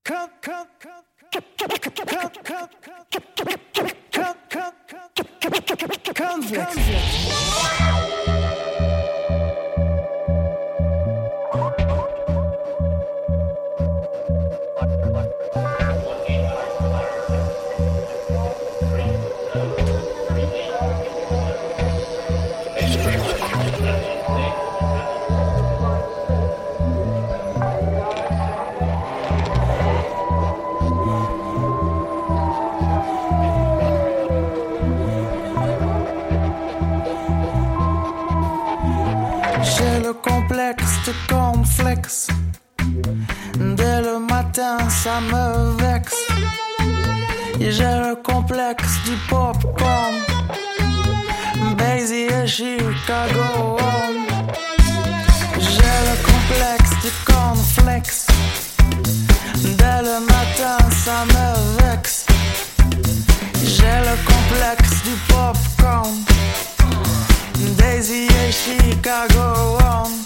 J'ai le complexe de cornflakes. Dès le matin, ça me vexe. Et j'ai le complexe du popcorn. Basie et Chicago. J'ai le complexe du cornflakes. Dès le matin, ça me vexe. J'ai le complexe du popcorn. Daisy et Chicago.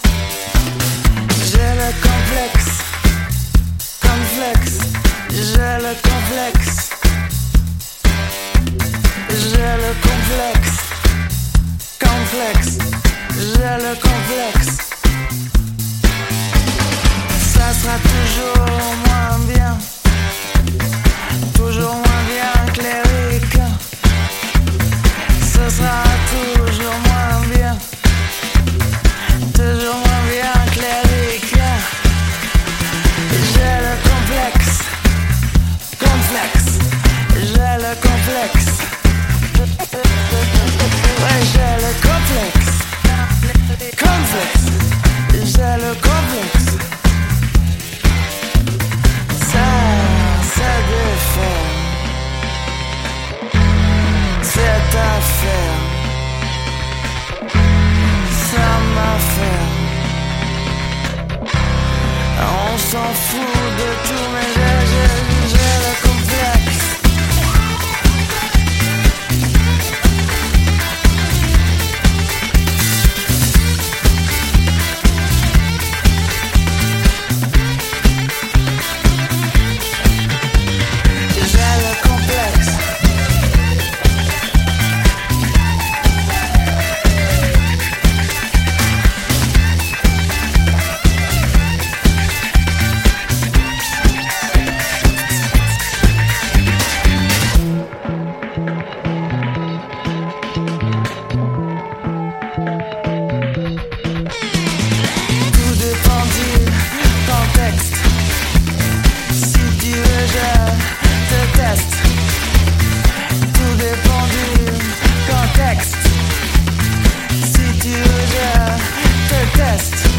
J'ai le complexe, complexe. J'ai le complexe. J'ai le complexe, complexe. J'ai le complexe. Ça sera toujours moins bien. Toujours moins bien que les ricains. Ce sera toujours moins bien. Toujours moins bien que les ricains. J'ai le complexe, complexe. J'ai le complexe. Ouais, j'ai le complexe, complexe. J'ai le complexe. Ça défait cette affaire. Ça m'affaire. On s'en fout de tout, mais j'ai le complexe. Tout dépend du contexte. Si tu veux, je te teste.